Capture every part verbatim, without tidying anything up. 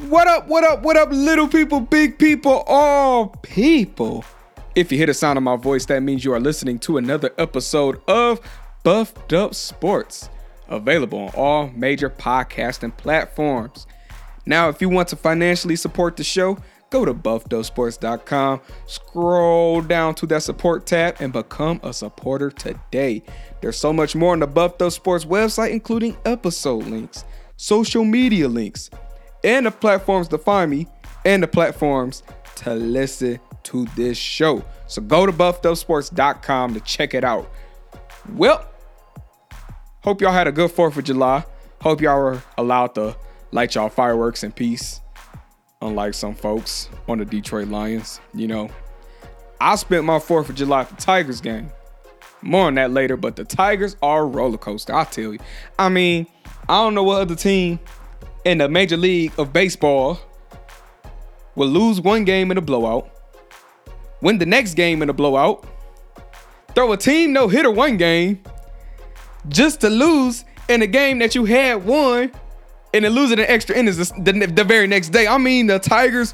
What up, what up, what up, little people, big people, all people? If you hear the sound of my voice, that means you are listening to another episode of Buffed Up Sports, available on all major podcasting platforms. Now, if you want to financially support the show, go to buffed up sports dot com, scroll down to that support tab, and become a supporter today. There's so much more on the Buffed Up Sports website, including episode links, social media links, and the platforms to find me, and the platforms to listen to this show. So go to buffed up sports dot com to check it out. Well, hope y'all had a good fourth of July. Hope y'all were allowed to light y'all fireworks in peace. Unlike some folks on the Detroit Lions. You know, I spent my fourth of July at the Tigers game. More on that later, but the Tigers are a roller coaster, I'll tell you. I mean, I don't know what other team in the Major League of Baseball will lose one game in a blowout, win the next game in a blowout, throw a team no-hitter one game, just to lose in a game that you had won, and then lose it in extra innings the, the, the very next day. I mean, the Tigers,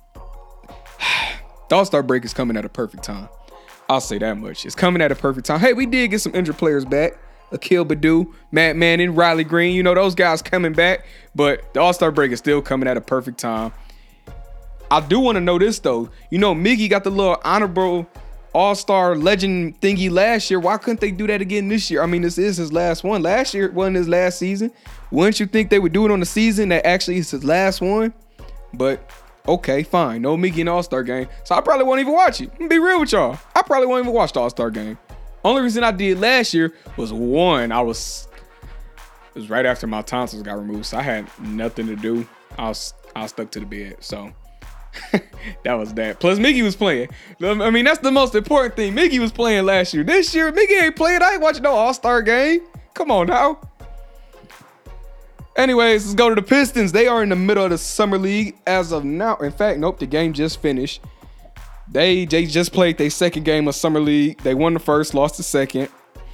the All-Star break is coming at a perfect time. I'll say that much. It's coming at a perfect time. Hey, we did get some injured players back. Akil Baddoo, Matt Manning, Riley Green. You know, those guys coming back. But the All-Star break is still coming at a perfect time. I do want to know this, though. You know, Miggy got the little honorable All-Star legend thingy last year. Why couldn't they do that again this year? I mean, this is his last one. Last year wasn't his last season. Wouldn't you think they would do it on the season that actually is his last one? But, okay, fine. No Miggy in the All-Star game. So I probably won't even watch it. I'm gonna be real with y'all. I probably won't even watch the All-Star game. Only reason I did last year was, one, I was, it was right after my tonsils got removed, so I had nothing to do. I was, I was stuck to the bed, so that was that. Plus, Miggy was playing. I mean, that's the most important thing. Miggy was playing last year. This year, Miggy ain't playing. I ain't watching no All-Star game. Come on now. Anyways, let's go to the Pistons. They are in the middle of the summer league as of now. In fact, nope, the game just finished. They, they just played their second game of summer league. They won the first, lost the second.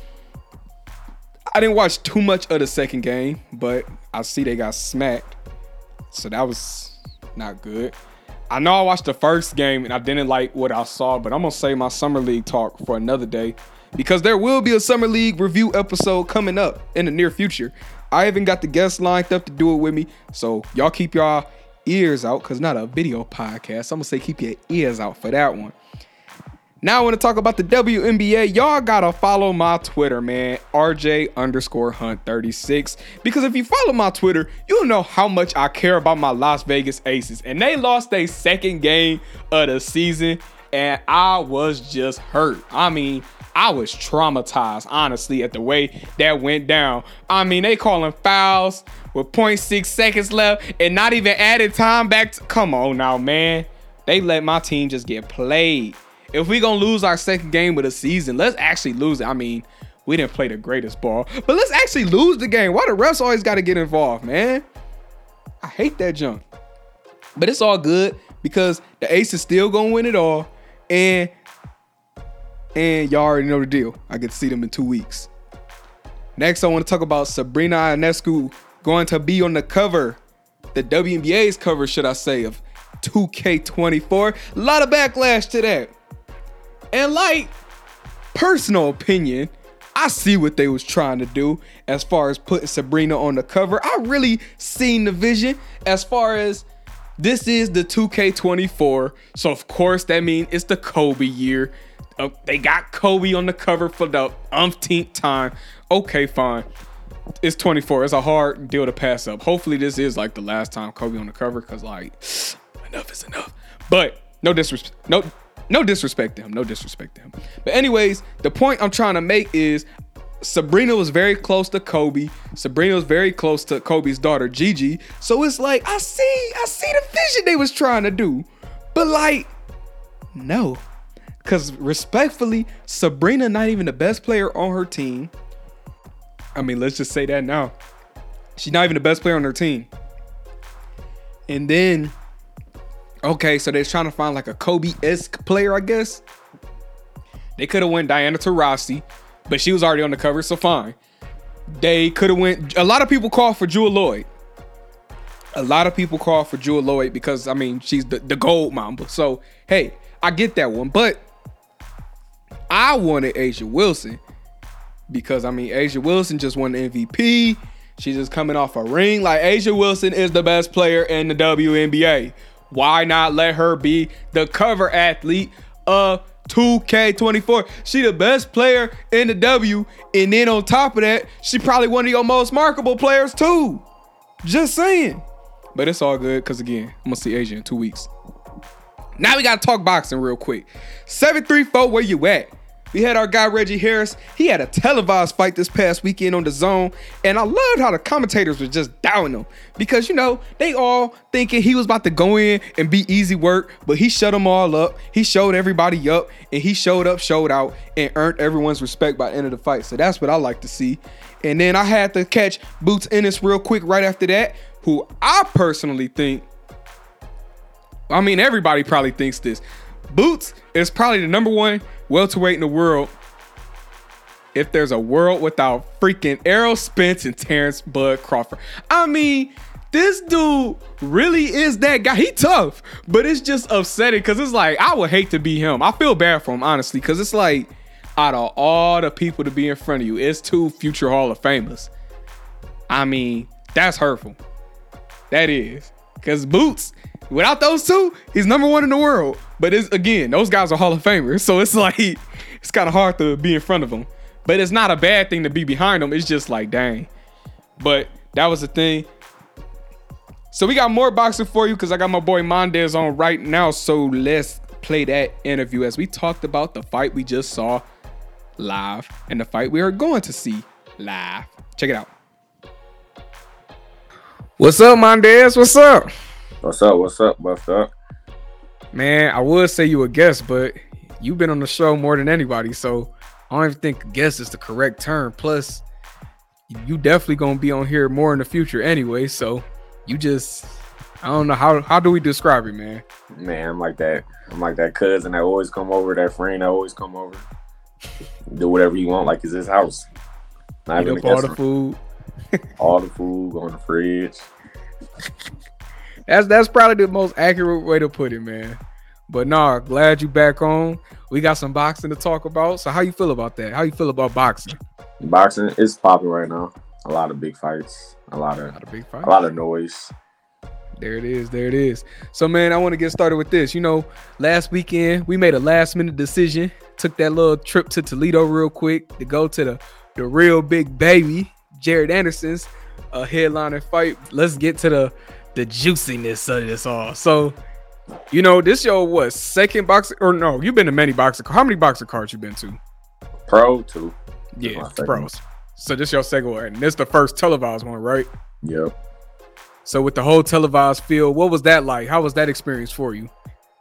I didn't watch too much of the second game, but I see they got smacked. So that was not good. I know I watched the first game and I didn't like what I saw, but I'm going to save my summer league talk for another day because there will be a summer league review episode coming up in the near future. I even got the guests lined up to do it with me, so y'all keep y'all ears out because not a video podcast. I'm going to say keep your ears out for that one. Now I want to talk about the W N B A. Y'all got to follow my Twitter, man, R J underscore Hunt thirty-six. Because if you follow my Twitter, you'll know how much I care about my Las Vegas Aces. And they lost their second game of the season, and I was just hurt. I mean, I was traumatized, honestly, at the way that went down. I mean, they calling fouls with zero point six seconds left and not even added time back. To, come on now, man. They let my team just get played. If we gonna lose our second game of the season, let's actually lose it. I mean, we didn't play the greatest ball, but let's actually lose the game. Why the refs always got to get involved, man? I hate that junk. But it's all good because the Aces still gonna win it all, and and y'all already know the deal. I get to see them in two weeks. Next, I want to talk about Sabrina Ionescu going to be on the cover, the W N B A's cover, should I say, of two K twenty-four. A lot of backlash to that. And like, personal opinion, I see what they was trying to do as far as putting Sabrina on the cover. I really seen the vision as far as this is the two K twenty-four. So of course that means it's the Kobe year. Uh, they got Kobe on the cover for the umpteenth time. Okay, fine. It's twenty-four. It's a hard deal to pass up. Hopefully this is like the last time Kobe on the cover, because like enough is enough. But no disrespect. No. No disrespect to him. No disrespect to him. But anyways, the point I'm trying to make is Sabrina was very close to Kobe. Sabrina was very close to Kobe's daughter, Gigi. So it's like, I see, I see the vision they was trying to do. But like, no. Because respectfully, Sabrina not even the best player on her team. I mean, let's just say that now. She's not even the best player on her team. And then, okay, so they're trying to find like a Kobe-esque player, I guess. They could have went Diana Taurasi, but she was already on the cover, so fine. They could have went, a lot of people called for Jewel Lloyd. A lot of people call for Jewel Lloyd because, I mean, she's the, the gold mamba. So, hey, I get that one. But I wanted A'ja Wilson because, I mean, A'ja Wilson just won the M V P. She's just coming off a ring. Like, A'ja Wilson is the best player in the W N B A. Why not let her be the cover athlete of two K twenty-four? She the best player in the W. And then on top of that, she probably one of your most marketable players too. Just saying. But it's all good because, again, I'm going to see A'ja in two weeks. Now we got to talk boxing real quick. seven three four, where you at? We had our guy Reggie Harris. He had a televised fight this past weekend on the Zone. And I loved how the commentators were just doubting him. Because, you know, they all thinking he was about to go in and be easy work. But he shut them all up. He showed everybody up. And he showed up, showed out, and earned everyone's respect by the end of the fight. So that's what I like to see. And then I had to catch Boots Ennis real quick right after that, who I personally think, I mean, everybody probably thinks this. Boots is probably the number one welterweight in the world if there's a world without freaking Errol Spence and Terrence Bud Crawford. I mean, this dude really is that guy. He tough, but it's just upsetting because it's like, I would hate to be him. I feel bad for him, honestly, because it's like, out of all the people to be in front of you, it's two future Hall of Famers. I mean, that's hurtful. That is. Because Boots, without those two, he's number one in the world. But it's, again, those guys are Hall of Famers. So it's like, it's kind of hard to be in front of them. But it's not a bad thing to be behind them. It's just like, dang. But that was the thing. So we got more boxing for you because I got my boy Mondez on right now. So let's play that interview as we talked about the fight we just saw live and the fight we are going to see live. Check it out. What's up, Mondez? What's up? What's up? What's up? What's up? Man, I would say you a guest, but you've been on the show more than anybody, so I don't even think guest is the correct term. Plus, you definitely gonna be on here more in the future anyway, so you just, I don't know, how how do we describe it, man? Man, I'm like that. I'm like that cousin that always come over, that friend that always come over. Do whatever you want, like it's his house. Not Eat up all the food. All the food, go in the fridge. That's that's probably the most accurate way to put it, man. But nah, glad you back on. We got some boxing to talk about. So how you feel about that? How you feel about boxing? Boxing is popping right now. A lot of big fights. A lot of, a lot of big fights. A lot of noise. There it is. There it is. So, man, I want to get started with this. You know, last weekend, we made a last-minute decision. Took that little trip to Toledo real quick to go to the, the real big baby, Jared Anderson's uh, headlining fight. Let's get to the, the juiciness of this all. So, you know, this your, what, second boxing? Or no, you've been to many boxing. How many boxing cards you been to? Pro, two. Yeah, pros. So this your second one. And this the first televised one, right? Yep. So with the whole televised field, what was that like? How was that experience for you?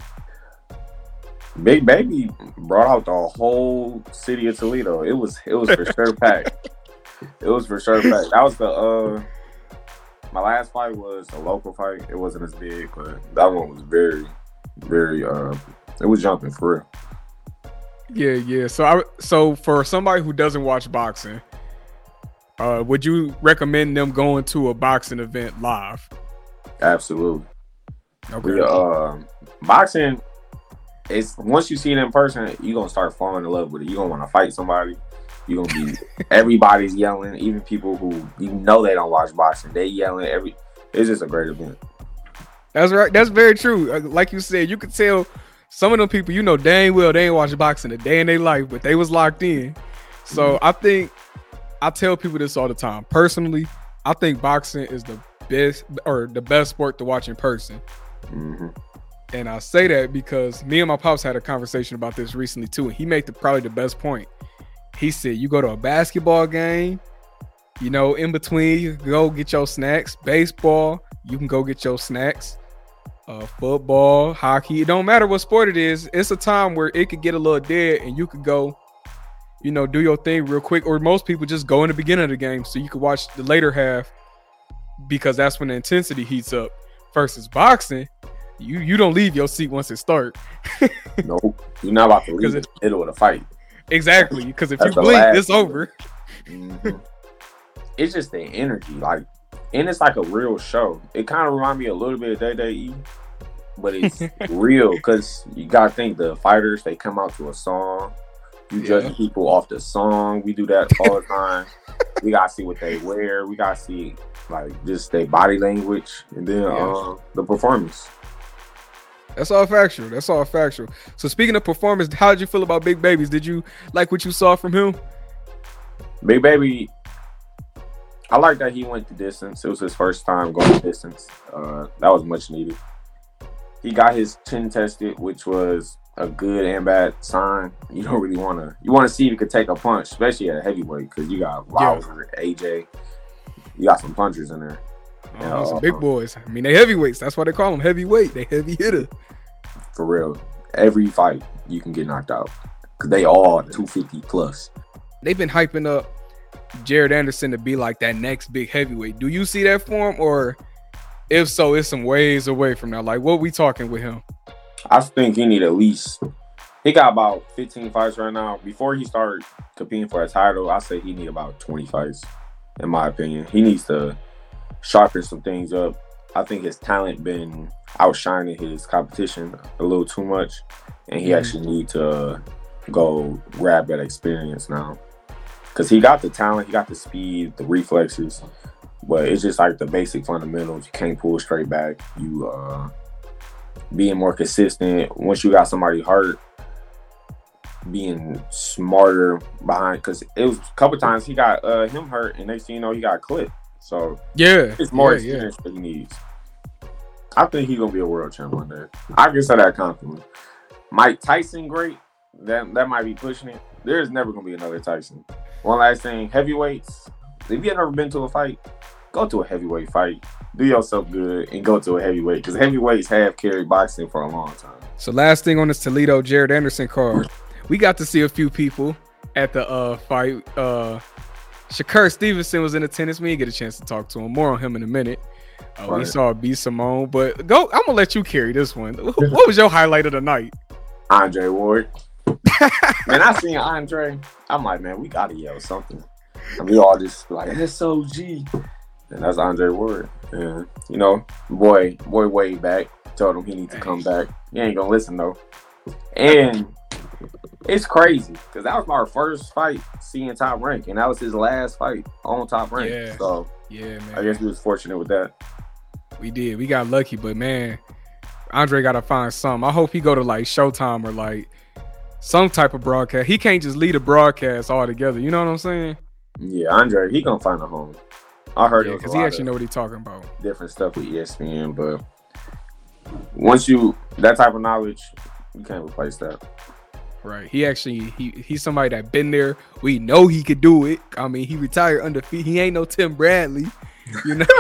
Big Baby brought out the whole city of Toledo. It was it was for sure packed. It was for sure packed. That was the uh my last fight was a local fight. It wasn't as big, but that one was very, very uh it was jumping for real. Yeah, yeah. So I so for somebody who doesn't watch boxing, uh, would you recommend them going to a boxing event live? Absolutely. Okay. We, uh, boxing, it's once you see it in person, you're gonna start falling in love with it. You're gonna want to fight somebody. You're gonna be everybody's yelling, even people who you know they don't watch boxing, they yelling every it's just a great event. That's right. That's very true. Like you said, you could tell some of them people, you know, dang well they ain't watching boxing a day in their life, but they was locked in. So mm-hmm. I think I tell people this all the time. Personally, I think boxing is the best or the best sport to watch in person. Mm-hmm. And I say that because me and my pops had a conversation about this recently too. And he made the probably the best point. He said, you go to a basketball game, you know, in between, you can go get your snacks. Baseball, you can go get your snacks. Uh, football, hockey, it don't matter what sport it is. It's a time where it could get a little dead and you could go, you know, do your thing real quick. Or most people just go in the beginning of the game so you could watch the later half because that's when the intensity heats up. Versus boxing, you you don't leave your seat once it starts. Nope, you're not about to leave in the middle of the fight. Exactly, because if you blink, it's over. Mm-hmm. It's just the energy. Like and it's like a real show. It kind of reminds me a little bit of W W E, but it's real because you gotta think the fighters, they come out to a song. You judge Yeah. people off the song. We do that all the time. We gotta see what they wear. We gotta see like just their body language, and then Yeah. uh, the performance. That's all factual. That's all factual. So speaking of performance, how did you feel about Big Babies? Did you like what you saw from him? Big Baby, I like that he went the distance. It was his first time going the distance. Uh, that was much needed. He got his chin tested, which was a good and bad sign. You don't really want to. You want to see if he could take a punch, especially at a heavyweight, because you got Wilder, A J. You got some punchers in there. Oh, Yeah, some uh, big boys. I mean, they heavyweights. That's why they call them heavyweight. They heavy hitter. For real. Every fight, you can get knocked out. Because they all two fifty plus. They've been hyping up Jared Anderson to be like that next big heavyweight. Do you see that for him? Or if so, it's some ways away from that. Like, what we talking with him? I think he need at least, he got about fifteen fights right now. Before he started competing for a title, I say he need about twenty fights, in my opinion. He needs to sharpen some things up. I think his talent been outshining his competition a little too much, and he Mhm. actually need to uh, go grab that experience now. Because he got the talent, he got the speed, the reflexes, but it's just like the basic fundamentals. You can't pull straight back. You uh, being more consistent. Once you got somebody hurt, being smarter behind. Because it was a couple times he got uh, him hurt, and next thing you know, he got clipped. So Yeah. it's more yeah, experience that he needs. I think he's gonna be a world champ one day. I can say that confidently. Mike Tyson, great. That that might be pushing it. There's never gonna be another Tyson. One last thing, heavyweights. If you have never been to a fight, go to a heavyweight fight. Do yourself good and go to a heavyweight, because heavyweights have carried boxing for a long time. So last thing on this Toledo Jared Anderson card, we got to see a few people at the uh, fight. Uh, Shakur Stevenson was in attendance. We didn't get a chance to talk to him. More on him in a minute. Uh, Right. We saw B. Simone, but go. I'm gonna let you carry this one. What was your highlight of the night? Andre Ward. Man, I seen Andre. I'm like, man, we gotta yell something. And we all just like S O G. And that's Andre Ward. And you know, boy, boy way back. Told him he needs to come back. He ain't gonna listen though. And it's crazy because that was my first fight seeing Top Rank, and that was his last fight on Top Rank. Yeah. So Yeah, man. I guess he was fortunate with that. We did. We got lucky, but man, Andre gotta find something. I hope he go to like Showtime or like some type of broadcast. He can't just lead a broadcast altogether. You know what I'm saying? Yeah, Andre, he gonna find a home. I heard Yeah, it was because a he lot actually of know what he's talking about. different stuff with E S P N, but once you that type of knowledge, you can't replace that. Right. He actually he he's somebody that been there. We know he could do it. I mean, he retired undefeated. He ain't no Tim Bradley, you know.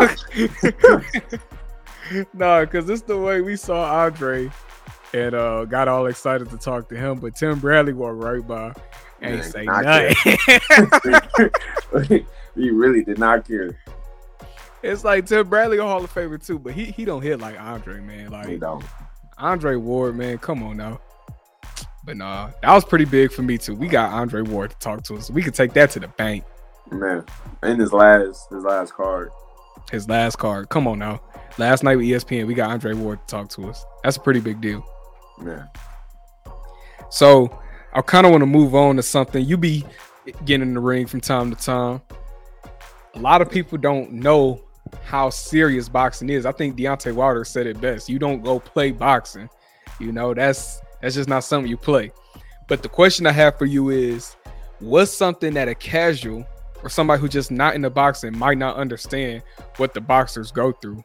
No, because it's the way we saw Andre and uh got all excited to talk to him, but Tim Bradley walked right by and Yeah, say not nothing. He really did not care. It's like Tim Bradley a Hall of Famer too, but he he don't hit like Andre, man. He Like don't. Andre Ward, man, come on now. But nah, that was pretty big for me too. We got Andre Ward to talk to us. We could take that to the bank. Man, in his last his last card. His last card. Come on now. Last night with E S P N, we got Andre Ward to talk to us. That's a pretty big deal. Man. So I kind of want to move on to something. You be getting in the ring from time to time. A lot of people don't know how serious boxing is. I think Deontay Wilder said it best. You don't go play boxing. You know, that's that's just not something you play. But the question I have for you is, what's something that a casual or somebody who just not in the boxing might not understand what the boxers go through?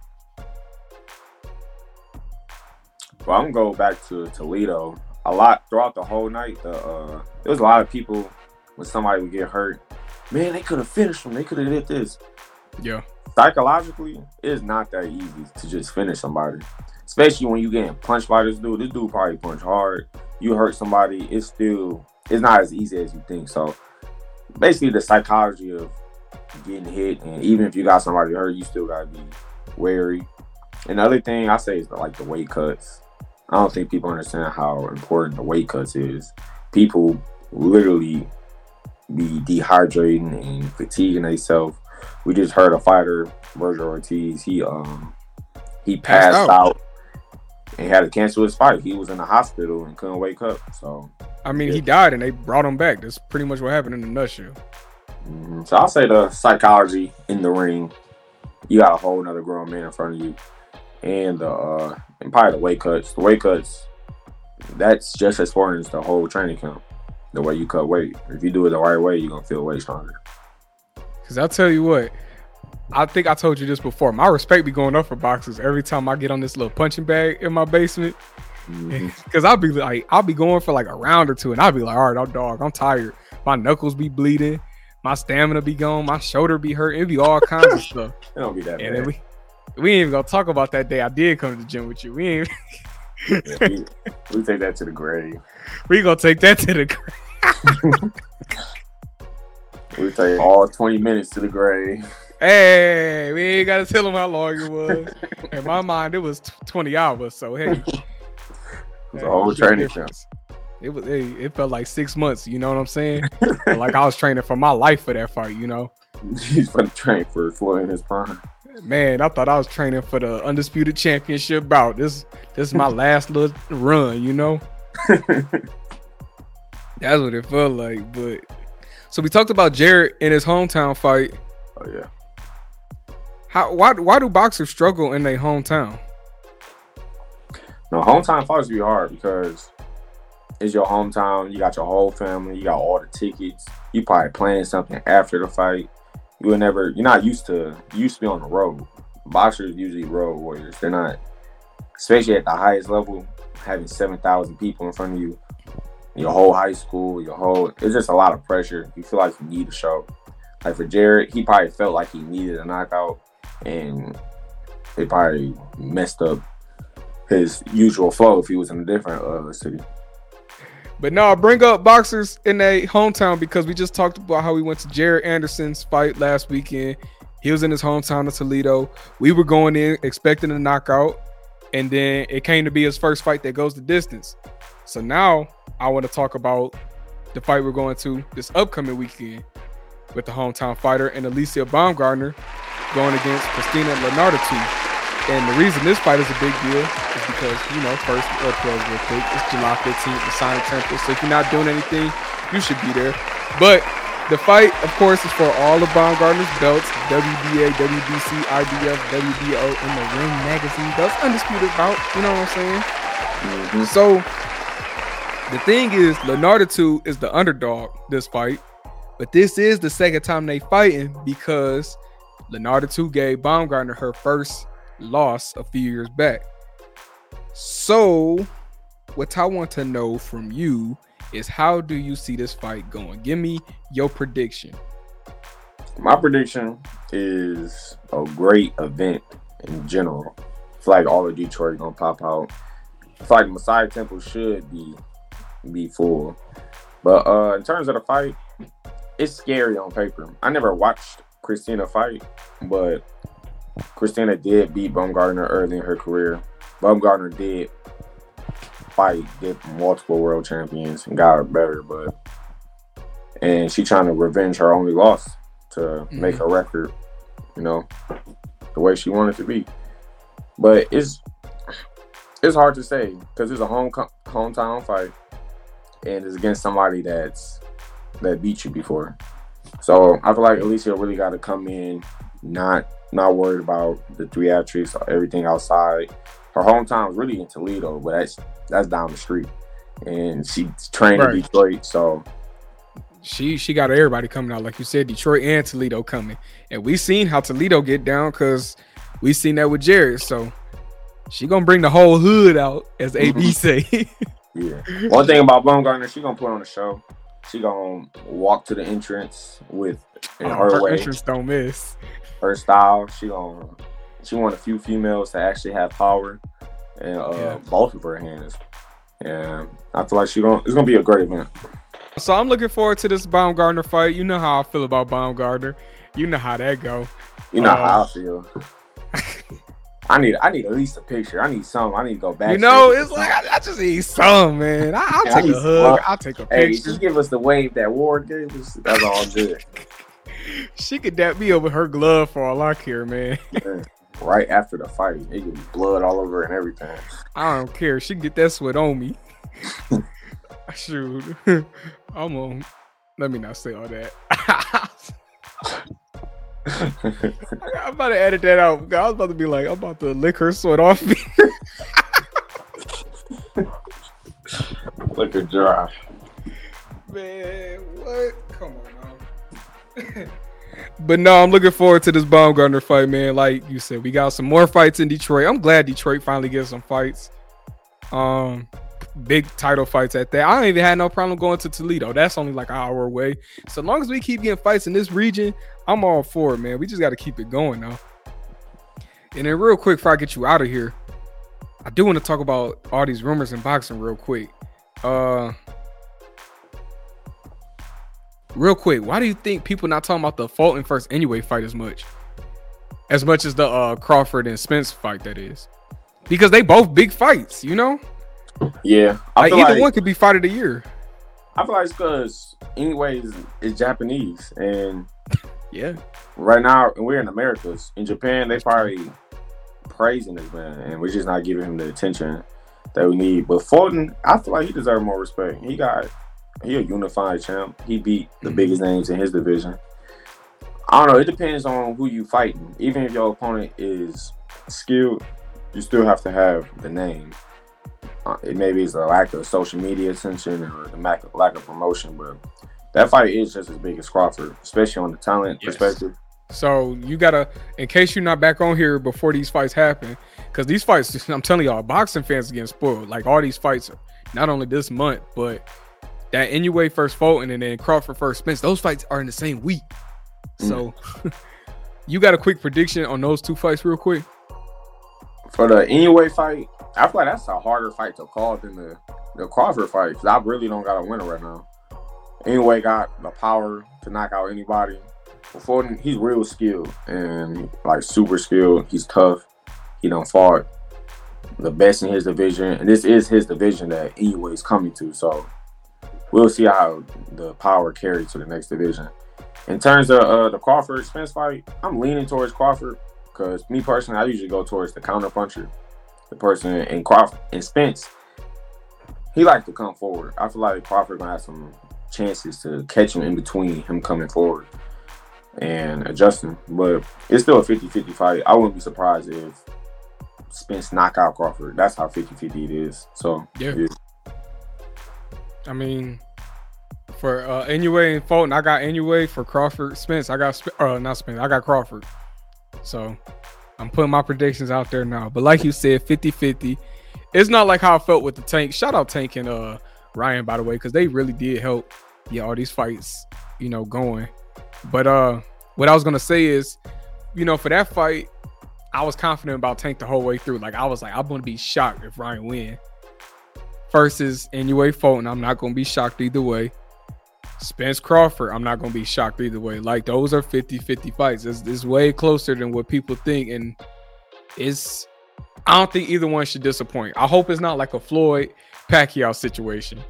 Well, I'm gonna go back to Toledo. A lot throughout the whole night. The uh, there was a lot of people when somebody would get hurt. Man, they could have finished him. They could have did this. Yeah. Psychologically, it's not that easy to just finish somebody, especially when you getting punched by this dude. This dude probably punch hard. You hurt somebody, it's still it's not as easy as you think. So basically, the psychology of getting hit, and even if you got somebody hurt, you still gotta be wary. And the other thing I say is like the weight cuts. I don't think people understand how important the weight cuts is. People literally be dehydrating and fatiguing themselves we just heard a fighter, Virgil Ortiz. He um he Passed passed out. out and had to cancel his fight. He was in the hospital and couldn't wake up. So I mean, yeah. he died and they brought him back. That's pretty much what happened in a nutshell. Mm-hmm. So I'll say the psychology in the ring. You got a whole nother grown man in front of you, and uh, and probably the weight cuts. The weight cuts. That's just as important as the whole training camp. The way you cut weight. If you do it the right way, you're gonna feel way stronger. Cause I'll tell you what. I think I told you this before. My respect be going up for boxers every time I get on this little punching bag in my basement. Mm-hmm. Cause I'll be like, I'll be going for like a round or two, and I'll be like, all right, I'm dog, I'm tired. My knuckles be bleeding, my stamina be gone, my shoulder be hurting. It be all kinds of stuff. It don't be that and bad. We, we ain't even gonna talk about that day I did come to the gym with you. We ain't. Yeah, we, we take that to the grave. We gonna take that to the grave. We take all twenty minutes to the grave. Hey, we ain't gotta tell them how long it was. In my mind, it was twenty hours. So hey, it was a whole training camp. It was. Hey, it felt like six months. You know what I'm saying? Like I was training for my life for that fight. You know. He's gonna train for Floyd in his prime. Man, I thought I was training for the undisputed championship bout. This, this is my last little run. You know. That's what it felt like. But so we talked about Jarrett in his hometown fight. Oh yeah. How why why do boxers struggle in their hometown? No, hometown fights be hard because it's your hometown. You got your whole family. You got all the tickets. You probably planning something after the fight. You will never. You're not used to. You used to be on the road. Boxers usually road warriors. They're not, especially at the highest level, having seven thousand people in front of you. Your whole high school. Your whole. It's just a lot of pressure. You feel like you need a show. Like for Jarrett, he probably felt like he needed a knockout. And it probably messed up his usual flow if he was in a different uh, city. But no, I bring up boxers in their hometown because we just talked about how we went to Jarrett Anderson's fight last weekend. He was in his hometown of Toledo. We were going in expecting a knockout, and then it came to be his first fight that goes the distance. So now I want to talk about the fight we're going to this upcoming weekend with the hometown fighter and Alicia Baumgardner going against Christina Lenarditu. And the reason this fight is a big deal is because, you know, first, uh, plug real quick, it's July fifteenth at Sonic Temple. So if you're not doing anything, you should be there. But the fight, of course, is for all of Baumgardner's belts, W B A, W B C, I B F, W B O, and the Ring Magazine. That's undisputed bout, you know what I'm saying? Mm-hmm. So the thing is, Lenarditu is the underdog this fight. But this is the second time they fighting because Lenarditu gave Baumgardner her first loss a few years back. So what I want to know from you is how do you see this fight going? Give me your prediction. My prediction is a great event in general. I feel like all of Detroit gonna pop out. I feel like Messiah Temple should be be full. But uh, in terms of the fight, it's scary on paper. I never watched Christina fight, but Christina did beat Baumgardner early in her career. Baumgardner did fight, get multiple world champions and got her better, but and she trying to revenge her only loss to mm-hmm. make her record, you know, the way she wanted to be. But it's it's hard to say because it's a home hometown fight and it's against somebody that's that beat you before. So I feel like Alicia really got to come in not not worried about the theatrics or everything outside. Her hometown is really in Toledo, but that's that's down the street, and she's trained right. in Detroit, so she she got everybody coming out, like you said, Detroit and Toledo coming, and we seen how Toledo get down because we seen that with Jarrett. So she gonna bring the whole hood out, as A B say. Yeah. One thing about Baumgardner, she gonna put on a show. She gonna walk to the entrance with in oh, her, her way. Entrance don't miss. Her style. She gonna she one of the few females to actually have power in uh, yeah. both of her hands. And I feel like she gonna it's gonna be a great event. So I'm looking forward to this Baumgardner fight. You know how I feel about Baumgardner. You know how that go. You know uh, how I feel. I need I need at least a picture. I need some. I need to go back. You know, it's like I, I just need some, man. I, I'll yeah, take a hug. I'll take a picture. Hey, just give us the wave that Ward gave us. That's all good. She could dap me over her glove for all I care, man. Yeah. Right after the fight, it get blood all over and everything. I don't care. She can get that sweat on me. Shoot. I'm on. Let me not say all that. I'm about to edit that out. I was about to be like, I'm about to lick her sweat off me. Lick her dry. Man, what? Come on, now. But no, I'm looking forward to this Baumgartner fight, man. Like you said, we got some more fights in Detroit. I'm glad Detroit finally gets some fights. Um, big title fights at that. I don't even have no problem going to Toledo. That's only like an hour away. So long as we keep getting fights in this region, I'm all for it, man. We just got to keep it going now. And then real quick, before I get you out of here, I do want to talk about all these rumors in boxing real quick. Uh, real quick, why do you think people not talking about the Fulton versus Inoue fight as much? As much as the uh, Crawford and Spence fight, that is. Because they both big fights, you know? Yeah. I like feel either like, one could be fight of the year. I feel like it's because Inoue is, is Japanese. And yeah, right now, and we're in Americas. In Japan, they probably praising this man. And we're just not giving him the attention that we need. But Fulton, I feel like he deserves more respect. He got, he a unified champ. He beat the mm-hmm. biggest names in his division. I don't know. It depends on who you fighting. Even if your opponent is skilled, you still have to have the name. Uh, it maybe it's a lack of social media attention or the lack of, lack of promotion, but that fight is just as big as Crawford, especially on the talent yes. perspective. So you gotta, in case you're not back on here before these fights happen, because these fights, I'm telling y'all, boxing fans are getting spoiled. Like all these fights, not only this month, but that Inoue first Fulton and then Crawford first Spence, those fights are in the same week. So mm. you got a quick prediction on those two fights real quick? For the Inoue fight, I feel like that's a harder fight to call than the, the Crawford fight because I really don't got a winner right now. Inoue got the power to knock out anybody. But Fulton, he's real skilled and like super skilled. He's tough. He done fought the best in his division. And this is his division that Inoue is coming to. So we'll see how the power carries to the next division. In terms of uh, the Crawford-Spence fight, I'm leaning towards Crawford because me personally, I usually go towards the counter puncher. The person in Crawford and Spence, he likes to come forward. I feel like Crawford gonna have some chances to catch him in between him coming forward and adjusting. But it's still a fifty-fifty fight. I wouldn't be surprised if Spence knock out Crawford. That's how fifty-fifty it is. So yeah. yeah. I mean, for uh, Inoue and Fulton, I got Inoue. For Crawford, Spence, I got uh, not Spence, I got Crawford. So I'm putting my predictions out there now. But like you said, fifty-fifty. It's not like how I felt with the Tank. Shout out Tank and uh, Ryan, by the way, because they really did help get all these fights, you know, going. But uh, what I was going to say is, you know, for that fight, I was confident about Tank the whole way through. Like, I was like, I'm going to be shocked if Ryan win. Versus Inoue Fulton, I'm not going to be shocked either way. Spence Crawford, I'm not going to be shocked either way. Like, those are fifty-fifty fights. It's, it's way closer than what people think. And it's, I don't think either one should disappoint. I hope it's not like a Floyd Pacquiao situation.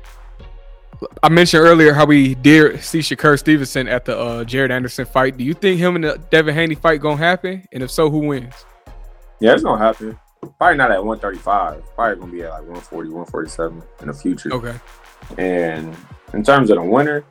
I mentioned earlier how we did see Shakur Stevenson at the uh, Jared Anderson fight. Do you think him and the Devin Haney fight going to happen? And if so, who wins? Yeah, it's going to happen. Probably not at one thirty-five. Probably going to be at like one forty, one forty-seven in the future. Okay. And in terms of the winner,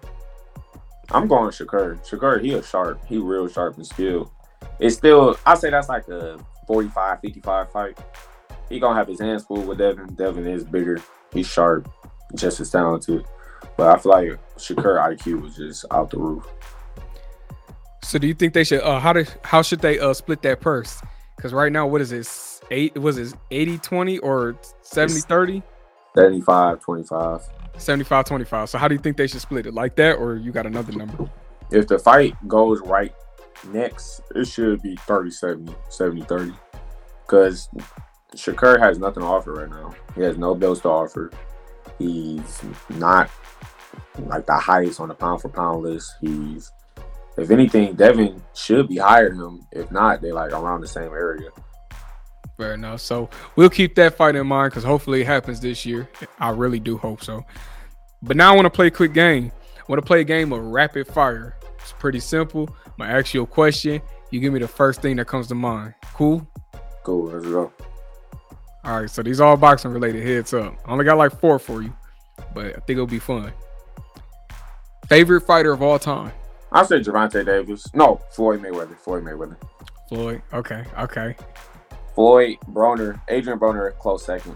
I'm going Shakur. Shakur, he a sharp. He real sharp and skilled. It's still, I say that's like a forty-five, fifty-five fight. He going to have his hands full with Devin. Devin is bigger. He's sharp, just as talented. But I feel like Shakur I Q was just out the roof. So do you think they should, uh, how, did, how should they uh, split that purse? Because right now, what is this? Eight, was it eighty twenty or seventy thirty? seventy-five twenty-five. seventy-five twenty-five. So how do you think they should split it? Like that, or you got another number? If the fight goes right next, it should be thirty seventy, seventy thirty. Because Shakur has nothing to offer right now. He has no belts to offer. He's not like the highest on the pound for pound list. He's, if anything, Devin should be higher than him. If not, they're like around the same area. Fair enough. So we'll keep that fight in mind because hopefully it happens this year. I really do hope so. But now I want to play a quick game. Want to play a game of rapid fire? It's pretty simple. I'm gonna ask you a question. You give me the first thing that comes to mind. Cool? Cool. Let's go. All right. So these all boxing related. Heads up. I only got like four for you, but I think it'll be fun. Favorite fighter of all time? I said Gervonta Davis. No, Floyd Mayweather. Floyd Mayweather. Floyd. Okay. Okay. Floyd, Broner, Adrian Broner, close second.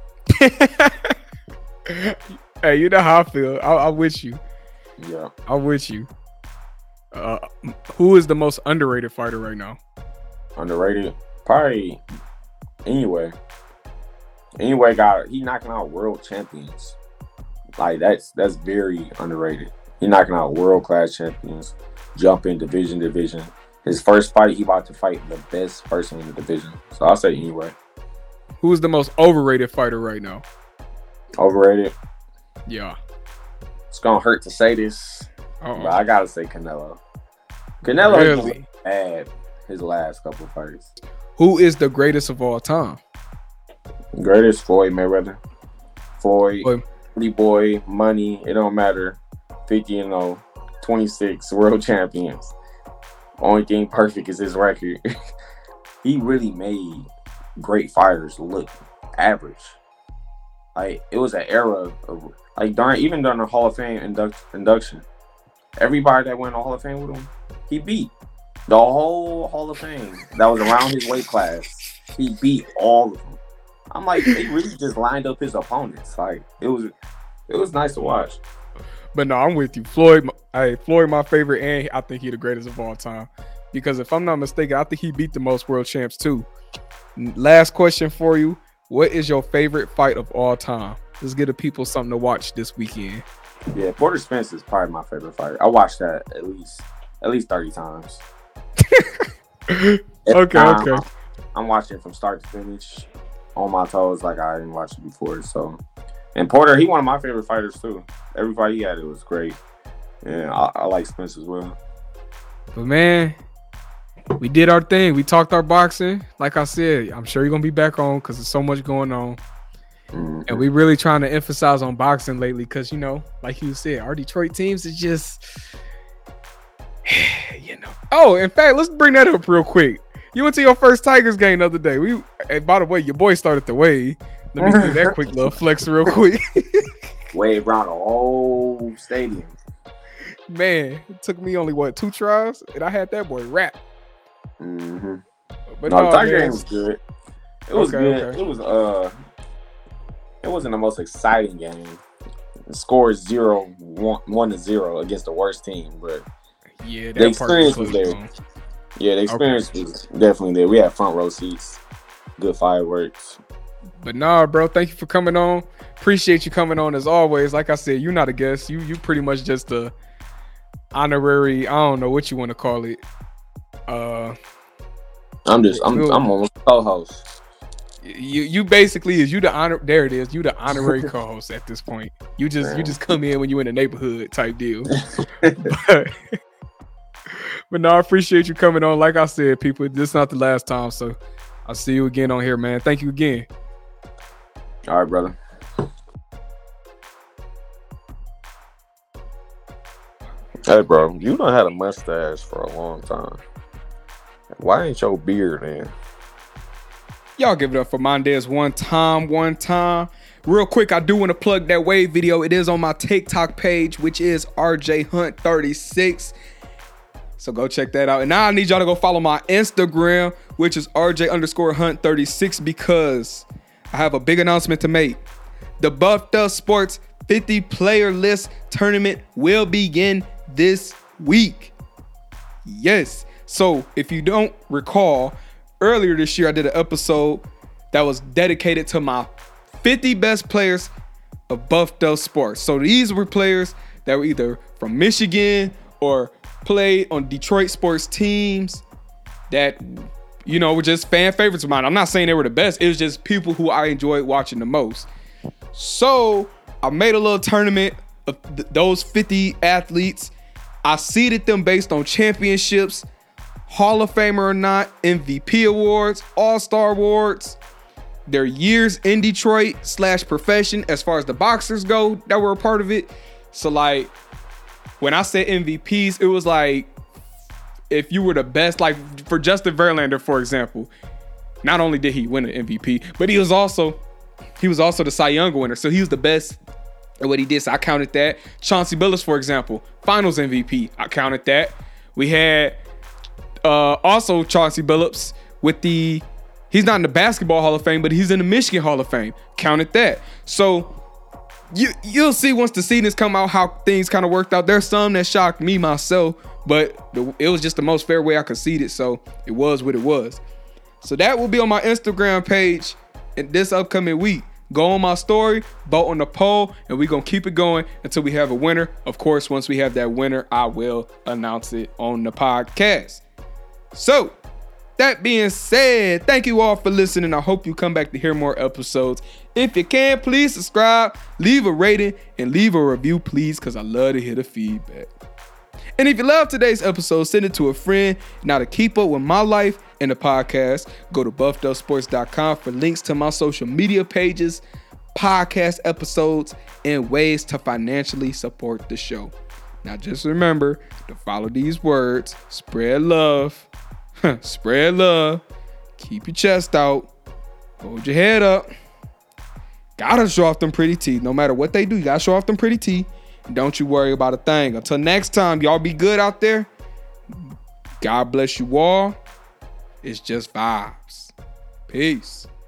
Hey, you know how I feel. I, I'm with you. Yeah. I'm with you. Uh, who is the most underrated fighter right now? Underrated? Probably anyway. Anyway, got he knocking out world champions. Like that's that's very underrated. He knocking out world class champions, jumping division division. His first fight, he about to fight the best person in the division. So I'll say anyway. Who is the most overrated fighter right now? Overrated? Yeah. It's gonna hurt to say this, Uh-oh. but I gotta say Canelo. Canelo Really? is bad his last couple of fights. Who is the greatest of all time? Greatest Floyd Mayweather. Floyd, Floyd. pretty boy, money, it don't matter. fifty and oh, twenty-six world champions. Only thing perfect is his record. He really made great fighters look average. Like it was an era of like during even during the Hall of Fame induct, induction, everybody that went to Hall of Fame with him, he beat the whole Hall of Fame that was around his weight class. He beat all of them. I'm like, they really just lined up his opponents. Like it was, it was nice to watch. But no, I'm with you. Floyd, hey, Floyd, my favorite, and I think he's the greatest of all time. Because if I'm not mistaken, I think he beat the most world champs too. Last question for you. What is your favorite fight of all time? Let's give the people something to watch this weekend. Yeah, Porter Spence is probably my favorite fighter. I watched that at least at least thirty times. okay, time, okay. I'm watching it from start to finish on my toes like I didn't watch it before. So, and Porter, he one of my favorite fighters too. Every fight he had, it was great. Yeah, I, I like Spence as well. But man, we did our thing. We talked our boxing. Like I said, I'm sure you're gonna be back on because there's so much going on. Mm-hmm. And we really trying to emphasize on boxing lately because, you know, like you said, our Detroit teams is just, you know. Oh, in fact, let's bring that up real quick. You went to your first Tigers game the other day. We, and by the way, your boy started the wave. Let me do that quick little flex real quick. Wave around the whole stadium. Man, it took me only, what, two tries? And I had that boy rap. Mm-hmm. But no, no, the Tiger man. game was good. It was Okay, good. okay. It was uh, it wasn't the most exciting game. The score is zero one one to zero against the worst team, but Yeah, that the experience part was there. on. Yeah, the experience was definitely there. We had front row seats, good fireworks. But nah, bro, thank you for coming on. Appreciate you coming on as always. Like I said, you're not a guest. You you pretty much just a honorary, I don't know what you want to call it. Uh I'm just I'm Good. I'm almost co-host. you you basically is you the honor there it is. You the honorary co-host at this point. You just you just come in when you in the neighborhood type deal. but, but no, I appreciate you coming on. Like I said, people, this is not the last time. So I'll see you again on here, man. Thank you again. All right, brother. Hey, bro, you done had a mustache for a long time. Why ain't your beard in? Y'all give it up for Mondez one time, one time. Real quick, I do want to plug that wave video. It is on my TikTok page, which is R J Hunt thirty-six. So go check that out. And now I need y'all to go follow my Instagram, which is R J underscore Hunt thirty-six, because I have a big announcement to make. The Buffed Up Sports fifty player list tournament will begin this week. Yes. So if you don't recall, earlier this year I did an episode that was dedicated to my fifty best players of Buffed Up Sports. So these were players that were either from Michigan or played on Detroit sports teams that, you know, were just fan favorites of mine. I'm not saying they were the best. It was just people who I enjoyed watching the most. So I made a little tournament of th- those fifty athletes. I seeded them based on championships, Hall of Famer or not, M V P awards, All-Star awards, their years in Detroit slash profession as far as the boxers go that were a part of it. So like, when I said M V Ps, it was like if you were the best, like for Justin Verlander, for example, not only did he win an M V P, but he was also he was also the Cy Young winner. So he was the best at what he did. So I counted that. Chauncey Billups, for example, Finals M V P. I counted that. We had uh, also Chauncey Billups with the he's not in the Basketball Hall of Fame, but he's in the Michigan Hall of Fame. Counted that. So you you'll see once the seasons come out how things kind of worked out. There's some that shocked me myself, but the, it was just the most fair way I could see it. So it was what it was. So that will be on my Instagram page in this upcoming week. Go on my story, vote on the poll, and we're going to keep it going until we have a winner. Of course, once we have that winner, I will announce it on the podcast. So, that being said, thank you all for listening. I hope you come back to hear more episodes. If you can, please subscribe, leave a rating, and leave a review, please, because I love to hear the feedback. And if you love today's episode, send it to a friend. Now, to keep up with my life and the podcast, go to buffed up sports dot com for links to my social media pages, podcast episodes, and ways to financially support the show. Now, just remember to follow these words: spread love, spread love, keep your chest out, hold your head up. Gotta show off them pretty teeth. No matter what they do, you gotta show off them pretty teeth. Don't you worry about a thing. Until next time, y'all be good out there. God bless you all. It's just vibes. Peace.